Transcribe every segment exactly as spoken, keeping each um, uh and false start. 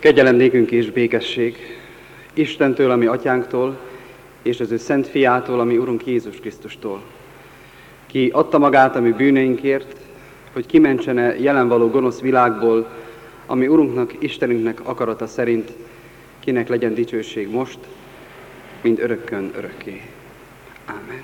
Kegyelem nékünk és békesség Istentől, ami atyánktól, és az ő szent fiától, ami Urunk Jézus Krisztustól, ki adta magát a mi bűneinkért, hogy kimentsene jelen való gonosz világból, ami Urunknak, Istenünknek akarata szerint, kinek legyen dicsőség most, mind örökkön örökké. Ámen.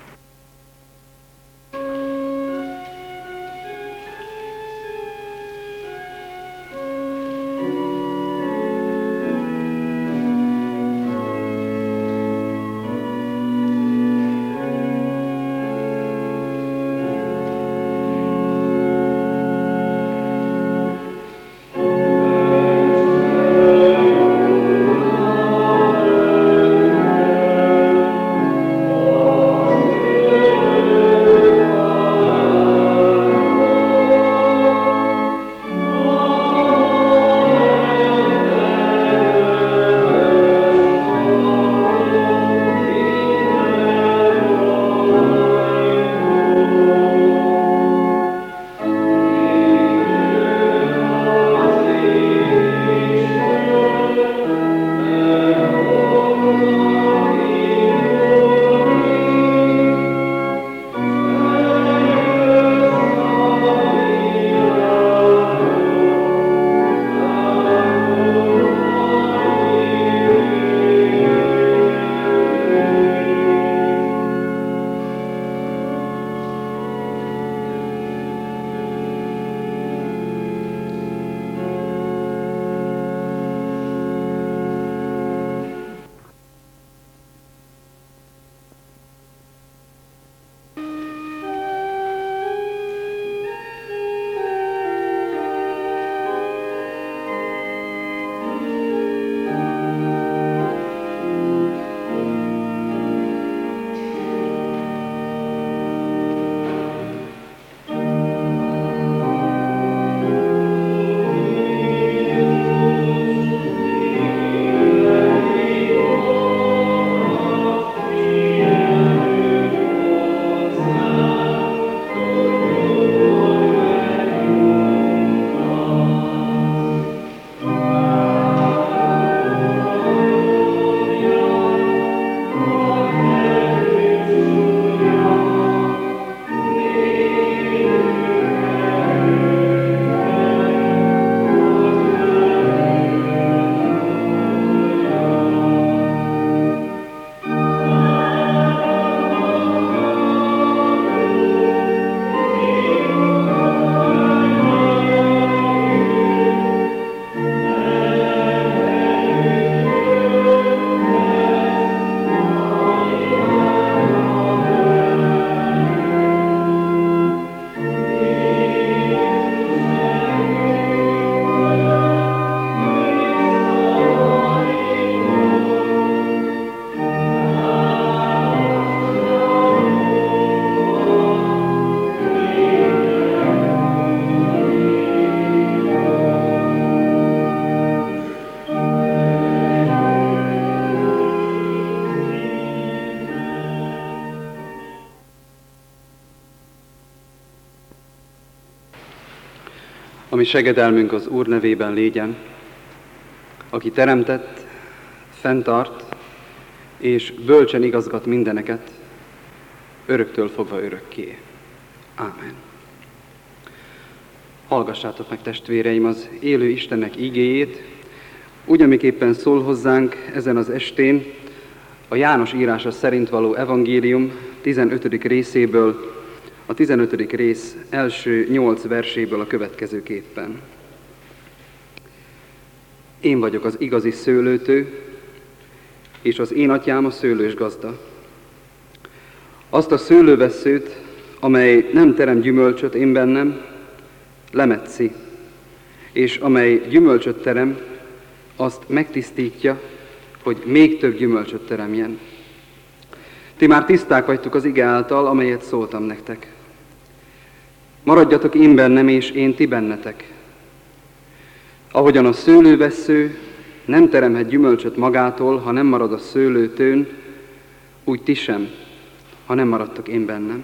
Ami segedelmünk az Úr nevében légyen, aki teremtett, fenntart, és bölcsen igazgat mindeneket, öröktől fogva örökké. Ámen. Hallgassátok meg, testvéreim, az élő Istennek igéjét, úgy, amiképpen szól hozzánk ezen az estén a János írása szerint való evangélium tizenötödik részéből, a tizenötödik rész első nyolc verséből a következőképpen. Én vagyok az igazi szőlőtő, és az én atyám a szőlős gazda. Azt a szőlővesszőt, amely nem terem gyümölcsöt én bennem, lemetszi, és amely gyümölcsöt terem, azt megtisztítja, hogy még több gyümölcsöt teremjen. Ti már tiszták vagytok az ige által, amelyet szóltam nektek. Maradjatok én bennem, és én ti bennetek. Ahogyan a szőlővessző nem teremhet gyümölcsöt magától, ha nem marad a szőlőtőn, úgy ti sem, ha nem maradtok én bennem.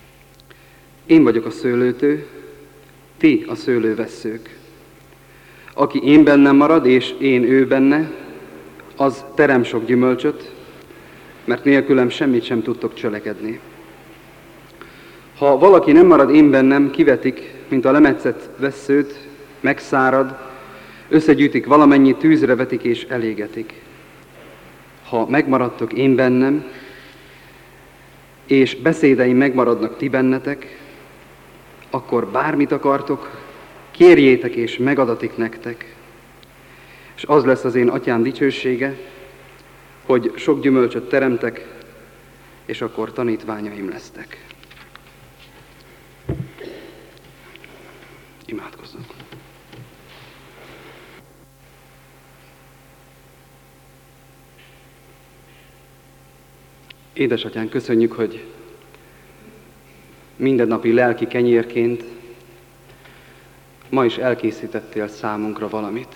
Én vagyok a szőlőtő, ti a szőlővesszők. Aki én bennem marad, és én ő benne, az terem sok gyümölcsöt, mert nélkülem semmit sem tudtok cselekedni. Ha valaki nem marad én bennem, kivetik, mint a lemetszett vesszőt, megszárad, összegyűjtik valamennyi, tűzre vetik és elégetik. Ha megmaradtok én bennem, és beszédeim megmaradnak ti bennetek, akkor bármit akartok, kérjétek és megadatik nektek. És az lesz az én atyám dicsősége, hogy sok gyümölcsöt teremtek, és akkor tanítványaim lesztek. Imádkozzunk. Édesatyánk, köszönjük, hogy mindennapi lelki kenyérként ma is elkészítettél számunkra valamit.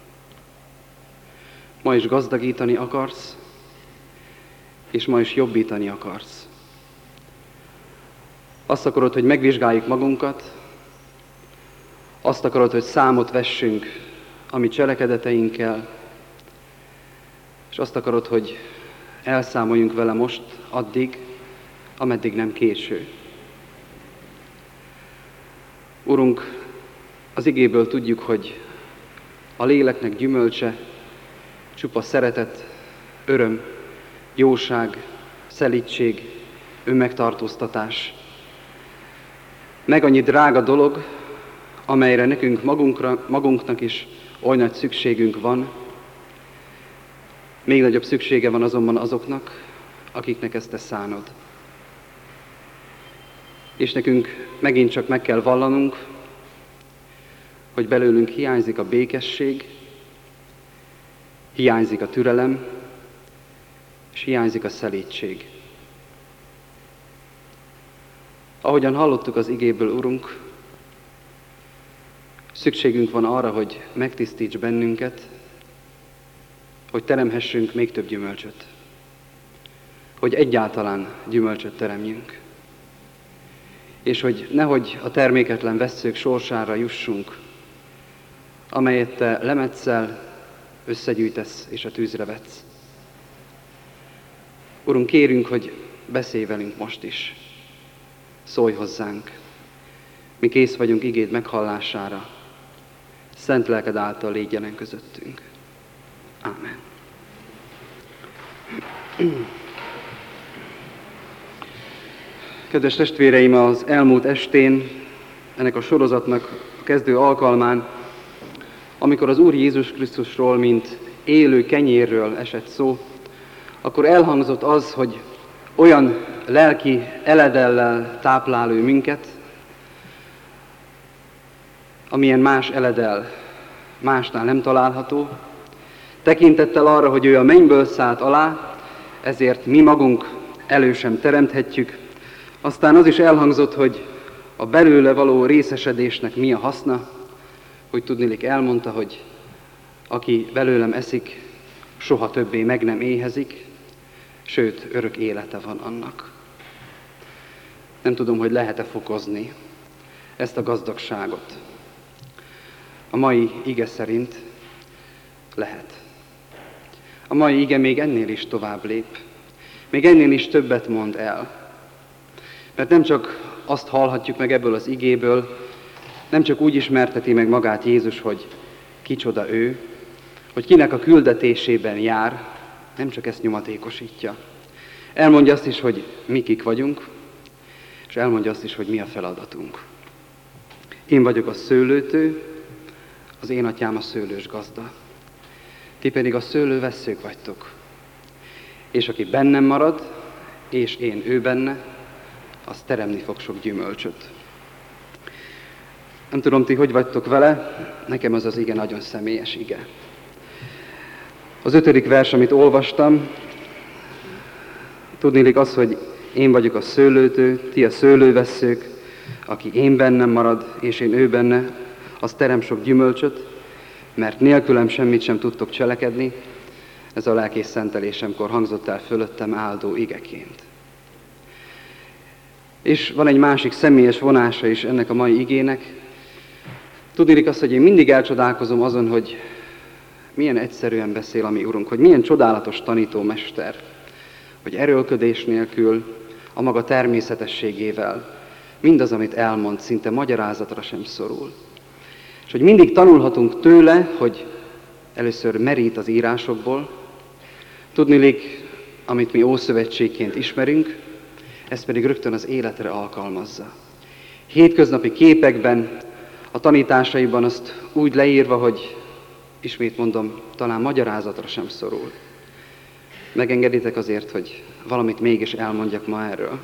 Ma is gazdagítani akarsz, és ma is jobbítani akarsz. Azt akarod, hogy megvizsgáljuk magunkat, azt akarod, hogy számot vessünk a mi cselekedeteinkkel, és azt akarod, hogy elszámoljunk vele most addig, ameddig nem késő. Urunk, az igéből tudjuk, hogy a léleknek gyümölcse csupa szeretet, öröm, jóság, szelídség, önmegtartóztatás. Meg annyi drága dolog, amelyre nekünk magunkra, magunknak is oly nagy szükségünk van. Még nagyobb szüksége van azonban azoknak, akiknek ezt te szánod. És nekünk megint csak meg kell vallanunk, hogy belőlünk hiányzik a békesség, hiányzik a türelem, és hiányzik a szelídség. Ahogyan hallottuk az igéből, Urunk, szükségünk van arra, hogy megtisztíts bennünket, hogy teremhessünk még több gyümölcsöt, hogy egyáltalán gyümölcsöt teremjünk, és hogy nehogy a terméketlen vesszők sorsára jussunk, amelyet te lemetszel, összegyűjtesz és a tűzre vetsz. Urunk, kérünk, hogy beszélj velünk most is, szólj hozzánk, mi kész vagyunk igéd meghallására, szent lelked által légy jelen közöttünk. Ámen. Kedves testvéreim, az elmúlt estén, ennek a sorozatnak a kezdő alkalmán, amikor az Úr Jézus Krisztusról, mint élő kenyérről esett szó, akkor elhangzott az, hogy olyan lelki eledellel táplál ő minket, amilyen más eledel másnál nem található, tekintettel arra, hogy ő a mennyből szállt alá, ezért mi magunk elő sem teremthetjük. Aztán az is elhangzott, hogy a belőle való részesedésnek mi a haszna, hogy tudniillik elmondta, hogy aki belőlem eszik, soha többé meg nem éhezik, sőt, örök élete van annak. Nem tudom, hogy lehet-e fokozni ezt a gazdagságot. A mai ige szerint lehet. A mai ige még ennél is tovább lép, még ennél is többet mond el. Mert nem csak azt hallhatjuk meg ebből az igéből, nem csak úgy ismerteti meg magát Jézus, hogy kicsoda ő, hogy kinek a küldetésében jár, nem csak ezt nyomatékosítja. Elmondja azt is, hogy mi kik vagyunk, és elmondja azt is, hogy mi a feladatunk. Én vagyok a szőlőtő, az én atyám a szőlős gazda. Ti pedig a szőlővesszők vagytok. És aki bennem marad, és én ő benne, az teremni fog sok gyümölcsöt. Nem tudom, ti hogy vagytok vele, nekem az az ige nagyon személyes ige. Az ötödik vers, amit olvastam, tudniillik az, hogy én vagyok a szőlőtő, ti a szőlővesszők, aki én bennem marad, és én ő benne, az terem sok gyümölcsöt, mert nélkülem semmit sem tudtok cselekedni. Ez a lelkész szentelésemkor hangzott el fölöttem áldó igeként. És van egy másik személyes vonása is ennek a mai igének. Tudniillik azt, hogy én mindig elcsodálkozom azon, hogy milyen egyszerűen beszél a mi Urunk, hogy milyen csodálatos tanítómester, hogy erőlködés nélkül, a maga természetességével mindaz, amit elmond, szinte magyarázatra sem szorul. És hogy mindig tanulhatunk tőle, hogy először merít az írásokból, tudniillik, amit mi Ószövetségként ismerünk, ezt pedig rögtön az életre alkalmazza. Hétköznapi képekben, a tanításaiban azt úgy leírva, hogy ismét mondom, talán magyarázatra sem szorul. Megengeditek azért, hogy valamit mégis elmondjak ma erről.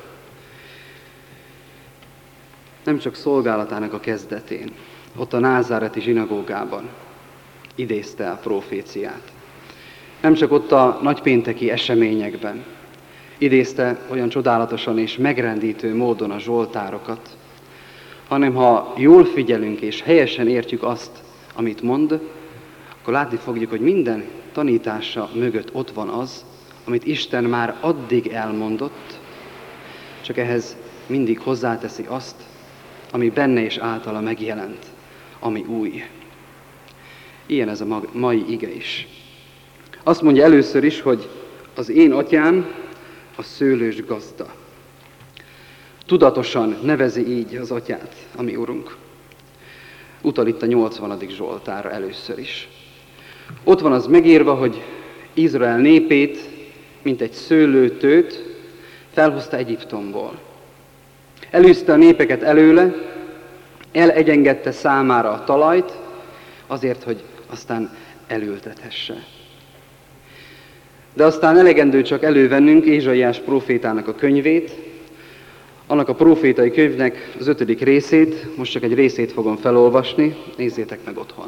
Nem csak szolgálatának a kezdetén, ott a názáreti zsinagógában idézte a proféciát. Nem csak ott a nagypénteki eseményekben idézte olyan csodálatosan és megrendítő módon a zsoltárokat, hanem ha jól figyelünk és helyesen értjük azt, amit mond, akkor látni fogjuk, hogy minden tanítása mögött ott van az, amit Isten már addig elmondott, csak ehhez mindig hozzáteszi azt, ami benne és általa megjelent, ami új. Ilyen ez a mai ige is. Azt mondja először is, hogy az én atyám a szőlős gazda. Tudatosan nevezi így az atyát, a mi Urunk. Utal itt a nyolcvanadik Zsoltárra először is. Ott van az megírva, hogy Izrael népét, mint egy szőlőtőt, felhozta Egyiptomból. Elűzte a népeket előle, elegyengette számára a talajt, azért, hogy aztán elültethesse. De aztán elegendő csak elővennünk Ézsaiás prófétának a könyvét, annak a prófétai könyvnek az ötödik részét, most csak egy részét fogom felolvasni, nézzétek meg otthon.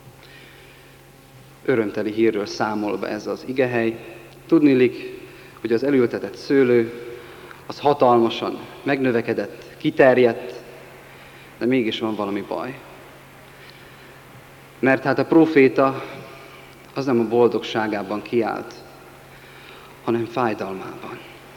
Örömteli hírről számol be ez az igehely. Tudniillik, hogy az elültetett szőlő az hatalmasan megnövekedett, kiterjedt, de mégis van valami baj. Mert hát a próféta az nem a boldogságában kiállt, hanem fájdalmában.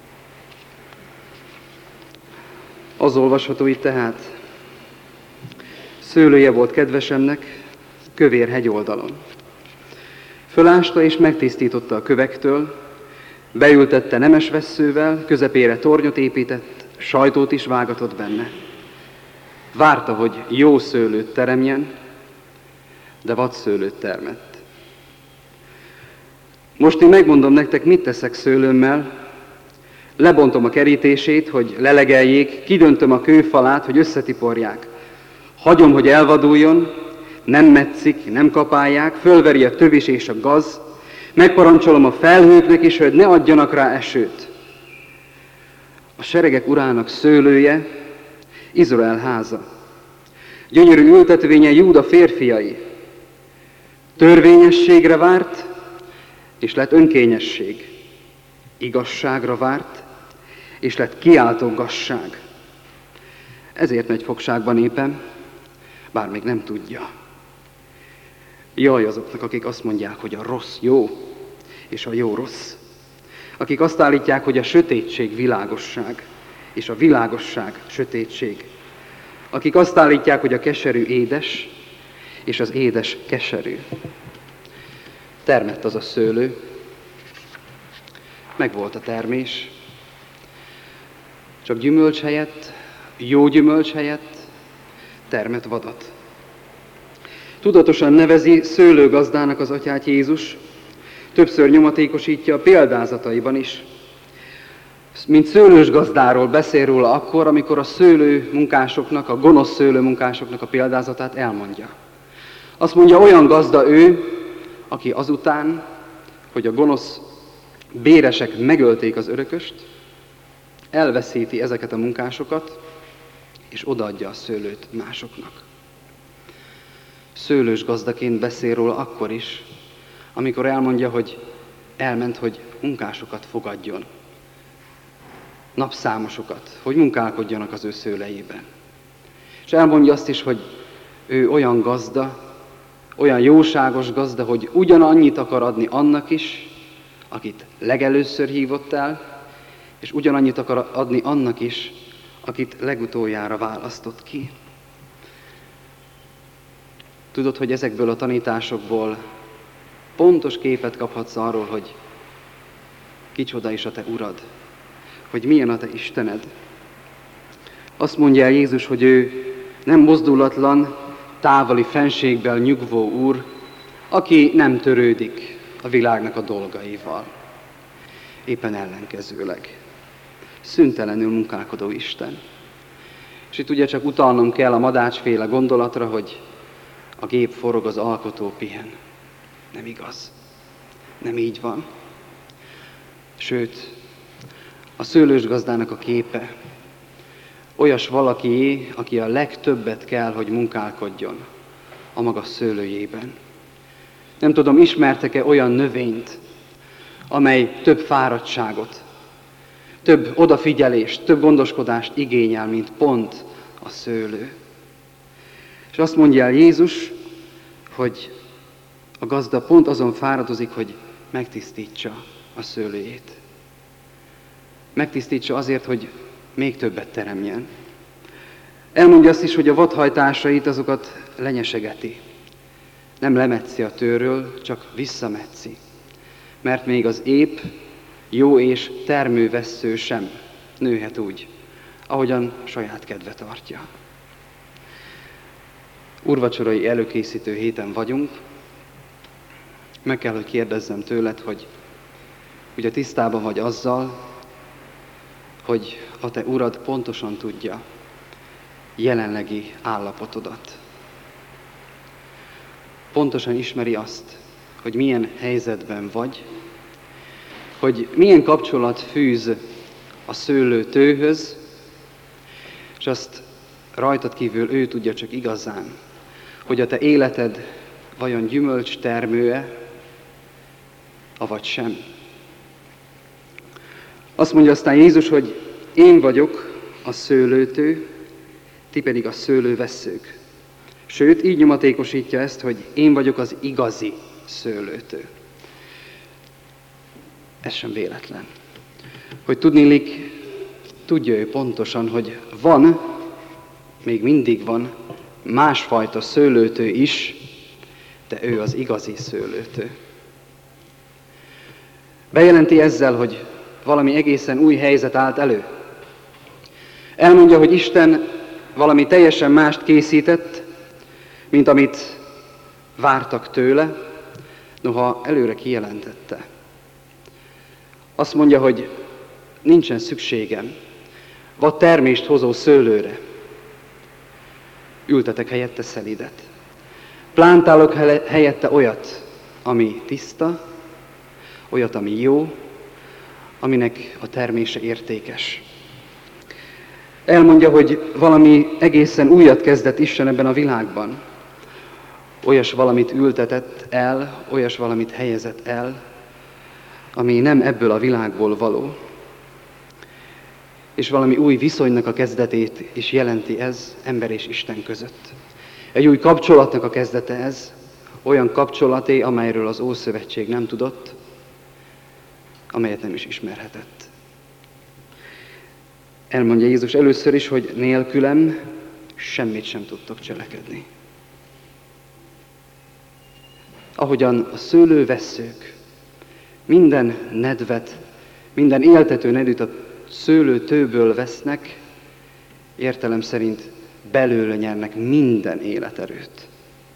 Az olvasható itt tehát, szőlője volt kedvesemnek, kövér hegyoldalon. Fölásta és megtisztította a kövektől, beültette nemes vesszővel, közepére tornyot épített, sajtót is vágatott benne. Várta, hogy jó szőlőt teremjen, de vadszőlőt termett. Most én megmondom nektek, mit teszek szőlőmmel. Lebontom a kerítését, hogy lelegeljék, kidöntöm a kőfalát, hogy összetiporják. Hagyom, hogy elvaduljon, nem metszik, nem kapálják, fölveri a tövis és a gaz, megparancsolom a felhőknek is, hogy ne adjanak rá esőt. A seregek urának szőlője, Izrael háza. Gyönyörű ültetvénye Júda férfiai. Törvényességre várt, és lett önkényesség. Igazságra várt, és lett kiáltó gazság. Ezért megy fogságba népem, bár még nem tudja. Jaj azoknak, akik azt mondják, hogy a rossz jó, és a jó rossz. Akik azt állítják, hogy a sötétség világosság, és a világosság sötétség. Akik azt állítják, hogy a keserű édes, és az édes keserű. Termett az a szőlő, megvolt a termés, csak gyümölcs helyett, jó gyümölcs helyett termett vadat. Tudatosan nevezi szőlőgazdának az atyát Jézus, többször nyomatékosítja a példázataiban is. Mint szőlős gazdáról beszél róla akkor, amikor a szőlő munkásoknak, a gonosz szőlő munkásoknak a példázatát elmondja. Azt mondja, olyan gazda ő, aki azután, hogy a gonosz béresek megölték az örököst, elveszíti ezeket a munkásokat, és odaadja a szőlőt másoknak. Szőlős gazdaként beszél róla akkor is, amikor elmondja, hogy elment, hogy munkásokat fogadjon, napszámosokat, hogy munkálkodjanak az ő szőlejében. És elmondja azt is, hogy ő olyan gazda, olyan jóságos gazda, hogy ugyanannyit akar adni annak is, akit legelőször hívott el, és ugyanannyit akar adni annak is, akit legutoljára választott ki. Tudod, hogy ezekből a tanításokból pontos képet kaphatsz arról, hogy kicsoda is a te Urad, hogy milyen a te Istened. Azt mondja el Jézus, hogy ő nem mozdulatlan, távoli fenségből nyugvó Úr, aki nem törődik a világnak a dolgaival. Éppen ellenkezőleg. Szüntelenül munkálkodó Isten. És itt ugye csak utalnom kell a madácsféle gondolatra, hogy a gép forog, az alkotó pihen. Nem igaz. Nem így van. Sőt, a szőlősgazdának a képe olyas valakié, aki a legtöbbet kell, hogy munkálkodjon a maga szőlőjében. Nem tudom, ismertek-e olyan növényt, amely több fáradtságot, több odafigyelést, több gondoskodást igényel, mint pont a szőlő. És azt mondja el Jézus, hogy a gazda pont azon fáradozik, hogy megtisztítsa a szőlőjét. Megtisztítsa azért, hogy még többet teremjen. Elmondja azt is, hogy a vadhajtásait azokat lenyesegeti. Nem lemetszi a tőről, csak visszametszi. Mert még az ép, jó és termővessző sem nőhet úgy, ahogyan saját kedve tartja. Úrvacsorai előkészítő héten vagyunk. Meg kell, hogy kérdezzem tőled, hogy ugye tisztában vagy azzal, hogy a te Urad pontosan tudja jelenlegi állapotodat. Pontosan ismeri azt, hogy milyen helyzetben vagy, hogy milyen kapcsolat fűz a szőlő tőhöz, és azt rajtad kívül ő tudja csak igazán, hogy a te életed vajon gyümölcs termő-e, avagy sem. Azt mondja aztán Jézus, hogy én vagyok a szőlőtő, ti pedig a szőlővesszők. Sőt, így nyomatékosítja ezt, hogy én vagyok az igazi szőlőtő. Ez sem véletlen. Hogy tudniillik, tudja ő pontosan, hogy van, még mindig van másfajta szőlőtő is, de ő az igazi szőlőtő. Bejelenti ezzel, hogy valami egészen új helyzet állt elő. Elmondja, hogy Isten valami teljesen mást készített, mint amit vártak tőle, noha előre kijelentette. Azt mondja, hogy nincsen szükségem vad termést hozó szőlőre. Ültetek helyette szelidet. Plántálok helyette olyat, ami tiszta, olyat, ami jó, aminek a termése értékes. Elmondja, hogy valami egészen újat kezdett Isten ebben a világban. Olyas valamit ültetett el, olyas valamit helyezett el, ami nem ebből a világból való. És valami új viszonynak a kezdetét is jelenti ez ember és Isten között. Egy új kapcsolatnak a kezdete ez, olyan kapcsolaté, amelyről az Ószövetség nem tudott, amelyet nem is ismerhetett. Elmondja Jézus először is, hogy nélkülem semmit sem tudtok cselekedni. Ahogyan a szőlővesszők minden nedvet, minden éltető nedűt a szőlőtőből vesznek, értelem szerint belőle nyernek minden életerőt.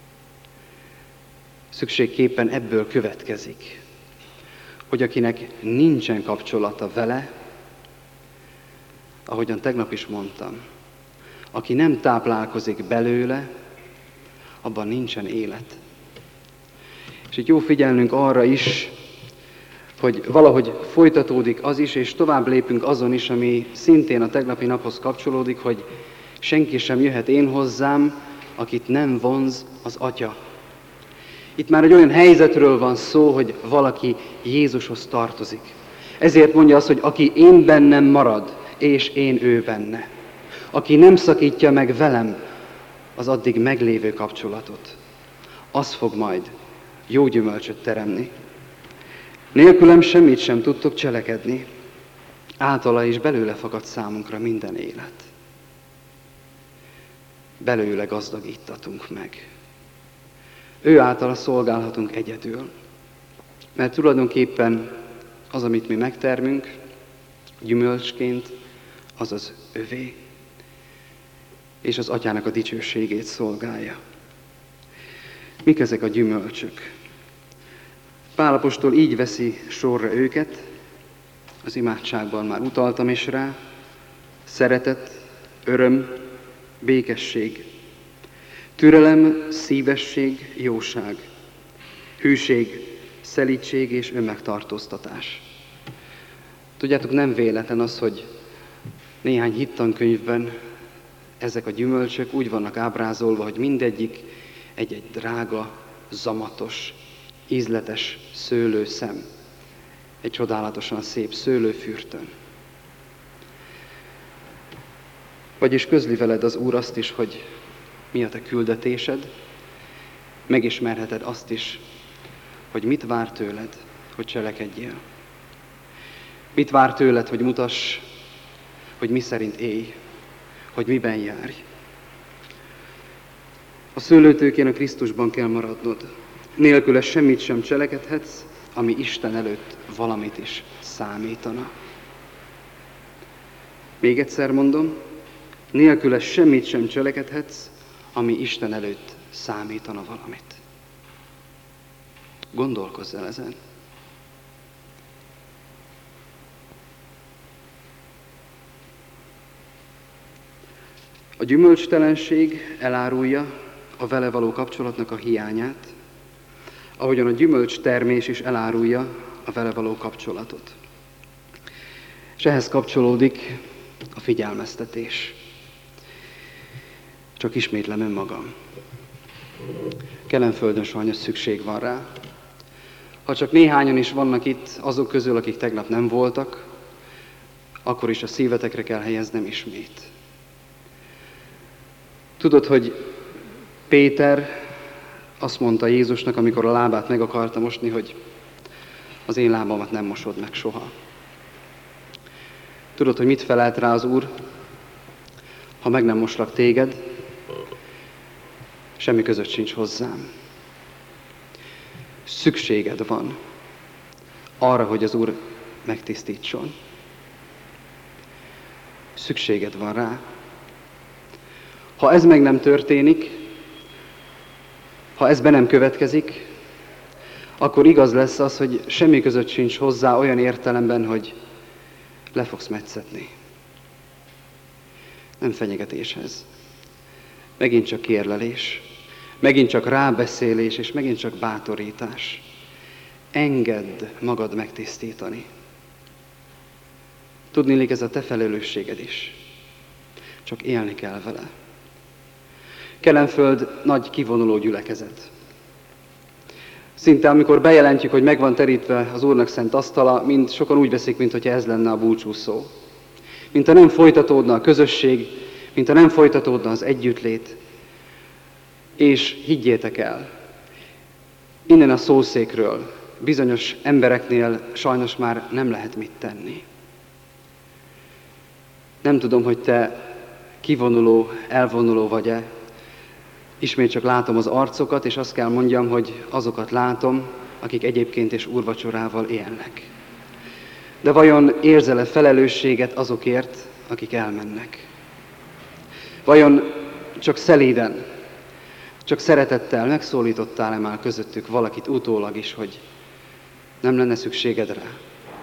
Szükségképpen ebből következik, hogy akinek nincsen kapcsolata vele, ahogyan tegnap is mondtam, aki nem táplálkozik belőle, abban nincsen élet. És itt jó figyelnünk arra is, hogy valahogy folytatódik az is, és tovább lépünk azon is, ami szintén a tegnapi naphoz kapcsolódik, hogy senki sem jöhet én hozzám, akit nem vonz az Atya. Itt már egy olyan helyzetről van szó, hogy valaki Jézushoz tartozik. Ezért mondja azt, hogy aki én bennem marad, és én ő benne. Aki nem szakítja meg velem az addig meglévő kapcsolatot, az fog majd jó gyümölcsöt teremni. Nélkülem semmit sem tudtok cselekedni, általa is belőle fakad számunkra minden élet. Belőle gazdagítatunk meg. Ő általa szolgálhatunk egyedül. Mert tulajdonképpen az, amit mi megtermünk, gyümölcsként, az az övé. És az Atyának a dicsőségét szolgálja. Mik ezek a gyümölcsök? Pál apostol így veszi sorra őket, az imádságban már utaltam is rá: szeretet, öröm, békesség, türelem, szívesség, jóság, hűség, szelídség és önmegtartóztatás. Tudjátok, nem véletlen az, hogy néhány hittankönyvben ezek a gyümölcsök úgy vannak ábrázolva, hogy mindegyik egy-egy drága, zamatos, ízletes szőlőszem, egy csodálatosan szép szőlőfürtön. Vagyis közli veled az Úr azt is, hogy mi a te küldetésed, megismerheted azt is, hogy mit vár tőled, hogy cselekedjél. Mit vár tőled, hogy mutass, hogy mi szerint élj, hogy miben járj. A szőlőtőkén a Krisztusban kell maradnod. Nélküle semmit sem cselekedhetsz, ami Isten előtt valamit is számítana. Még egyszer mondom, nélküle semmit sem cselekedhetsz, ami Isten előtt számítana valamit. Gondolkozz el ezen. A gyümölcstelenség elárulja a vele való kapcsolatnak a hiányát, ahogyan a gyümölcstermés is elárulja a vele való kapcsolatot. És ehhez kapcsolódik a figyelmeztetés. Csak ismétlem önmagam. Kelenföldön sajnos szükség van rá. Ha csak néhányan is vannak itt azok közül, akik tegnap nem voltak, akkor is a szívetekre kell helyeznem ismét. Tudod, hogy Péter azt mondta Jézusnak, amikor a lábát meg akarta mosni, hogy az én lábamat nem mosod meg soha. Tudod, hogy mit felelt rá az Úr? Ha meg nem moslak téged, semmi között sincs hozzám. Szükséged van arra, hogy az Úr megtisztítson. Szükséged van rá. Ha ez meg nem történik, ha ez be nem következik, akkor igaz lesz az, hogy semmi között sincs hozzá olyan értelemben, hogy le fogsz metszetni. Nem fenyegetéshez. Megint csak kérlelés, megint csak rábeszélés, és megint csak bátorítás. Engedd magad megtisztítani. Tudniillik, ez a te felelősséged is. Csak élni kell vele. Kelenföld nagy kivonuló gyülekezet. Szinte amikor bejelentjük, hogy meg van terítve az Úrnak szent asztala, mind sokan úgy veszik, mintha ez lenne a búcsúszó. Mintha nem folytatódna a közösség, mintha nem folytatódna az együttlét. És higgyétek el, innen a szószékről bizonyos embereknél sajnos már nem lehet mit tenni. Nem tudom, hogy te kivonuló, elvonuló vagy-e. Ismét csak látom az arcokat, és azt kell mondjam, hogy azokat látom, akik egyébként is úrvacsorával élnek. De vajon érzel-e felelősséget azokért, akik elmennek? Vajon csak szelíden, csak szeretettel megszólítottál-e már közöttük valakit utólag is, hogy nem lenne szükséged rá?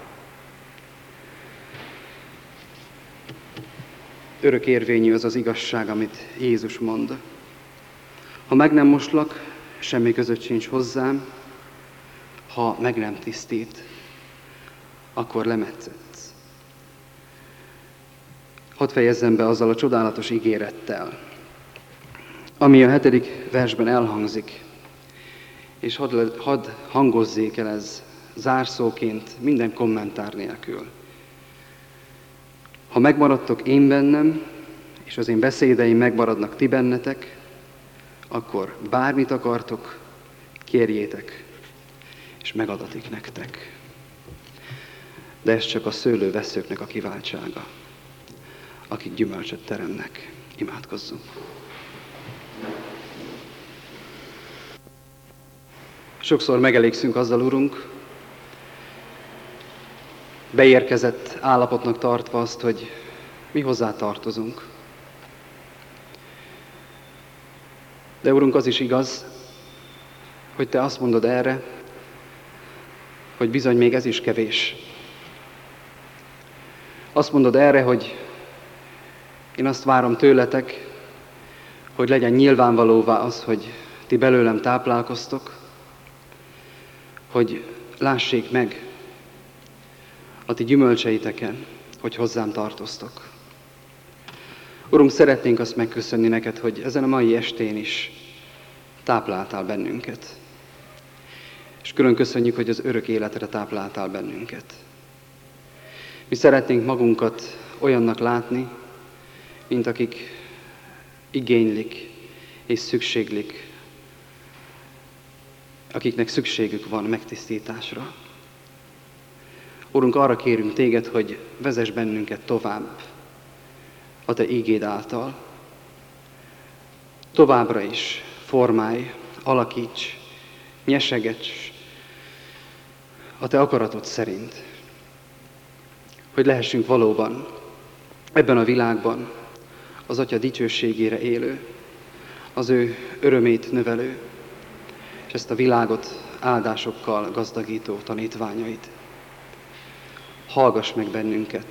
Örökérvényű az az igazság, amit Jézus mond. Ha meg nem moslak, semmi között sincs hozzám, ha meg nem tisztít, akkor lemetszedsz. Hadd fejezzem be azzal a csodálatos ígérettel, ami a hetedik versben elhangzik, és hadd, hadd hangozzék el ez zárszóként minden kommentár nélkül. Ha megmaradtok én bennem, és az én beszédeim megmaradnak ti bennetek, akkor bármit akartok, kérjétek, és megadatik nektek. De ez csak a szőlőveszőknek a kiváltsága, akik gyümölcsöt teremnek. Imádkozzunk! Sokszor megelégszünk azzal, Urunk, beérkezett állapotnak tartva azt, hogy mi hozzá tartozunk. De Urunk, az is igaz, hogy Te azt mondod erre, hogy bizony még ez is kevés. Azt mondod erre, hogy én azt várom tőletek, hogy legyen nyilvánvalóvá az, hogy ti belőlem táplálkoztok, hogy lássék meg a ti gyümölcseiteken, hogy hozzám tartoztok. Urunk, szeretnénk azt megköszönni neked, hogy ezen a mai estén is tápláltál bennünket. És külön köszönjük, hogy az örök életre tápláltál bennünket. Mi szeretnénk magunkat olyannak látni, mint akik igénylik és szükséglik, akiknek szükségük van megtisztításra. Urunk, arra kérünk téged, hogy vezess bennünket tovább a te ígéd által. Továbbra is formálj, alakíts, nyesegetsz a te akaratod szerint, hogy lehessünk valóban ebben a világban az Atya dicsőségére élő, az ő örömét növelő, és ezt a világot áldásokkal gazdagító tanítványait. Hallgass meg bennünket!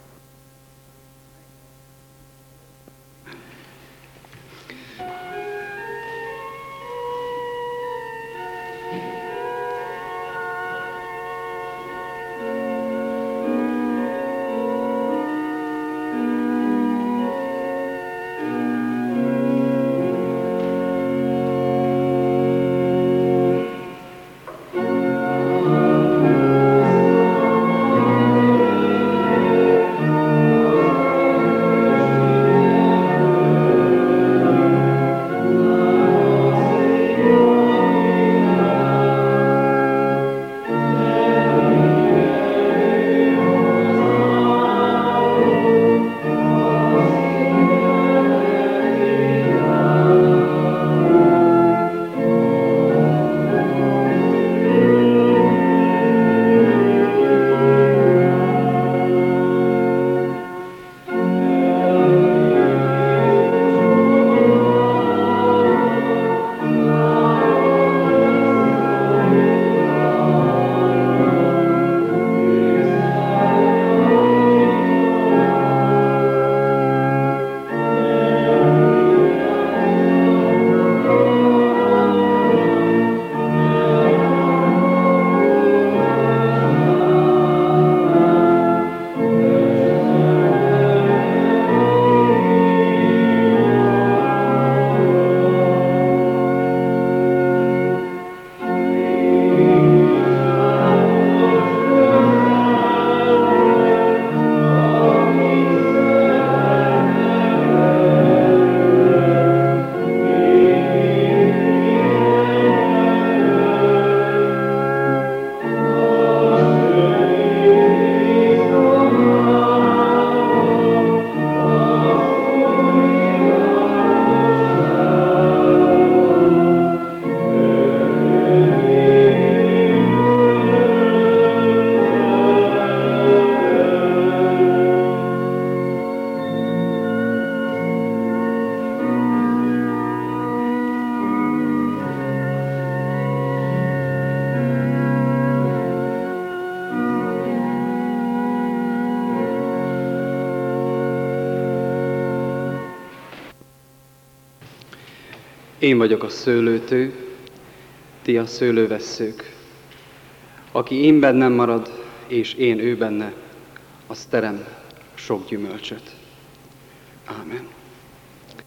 Én vagyok a szőlőtő, ti a szőlővesszők. Aki én bennem marad, és én ő benne, az terem sok gyümölcsöt. Ámen.